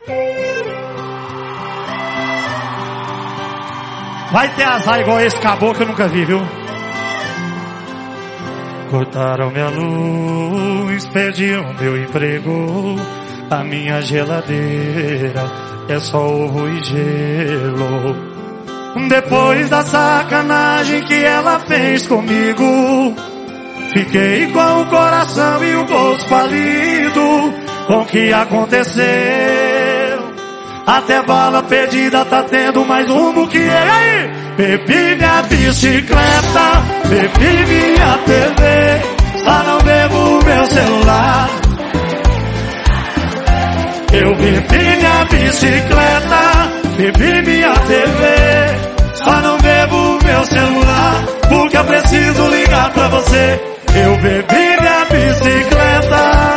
Vai ter azar igual esse caboclo que eu nunca vi, viu? Cortaram minha luz, perdiam meu emprego. A minha geladeira é só ovo e gelo. Depois da sacanagem que ela fez comigo, fiquei com o coração e o bolso falido. Com o que aconteceu? Até bala perdida tá tendo mais rumo que ele. Aí, bebi minha bicicleta, bebi minha TV, só não bebo meu celular. Eu bebi minha bicicleta, bebi minha TV, só não bebo meu celular, porque eu preciso ligar pra você. Eu bebi minha bicicleta.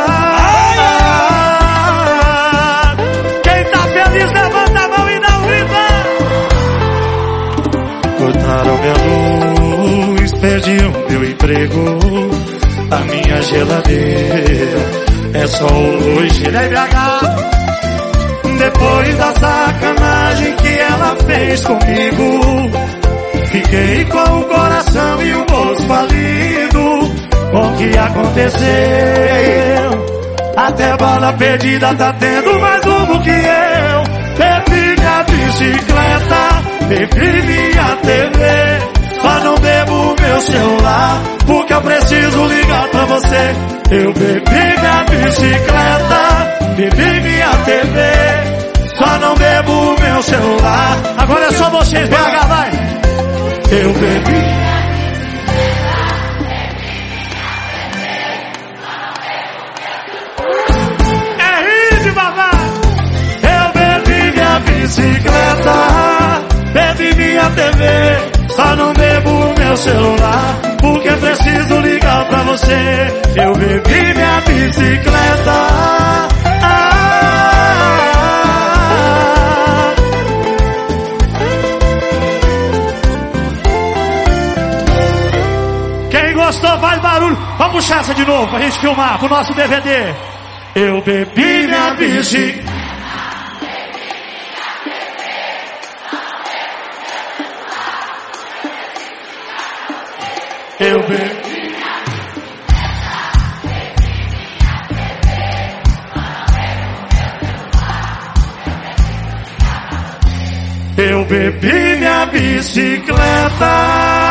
Cortaram minha luz, perdi o meu emprego. A minha geladeira é só luz de BH. Depois da sacanagem que ela fez comigo, fiquei com o coração e o bolso falido. Com o que aconteceu? Até bala perdida tá tendo mais rumo que eu. Bebi minha bicicleta, bebi minha TV, só não bebo meu celular, porque eu preciso ligar pra você. Eu bebi minha bicicleta, bebi minha TV, só não bebo meu celular. Agora é só vocês, BH, vai! Eu bebi. É rir, babá! Eu bebi minha bicicleta, bebi minha TV, só não bebo meu celular, porque preciso ligar pra você. Eu bebi minha bicicleta. Quem gostou, faz barulho. Vamos puxar essa de novo pra gente filmar pro nosso DVD. Eu bebi minha bicicleta. Eu bebi. Eu bebi minha bicicleta.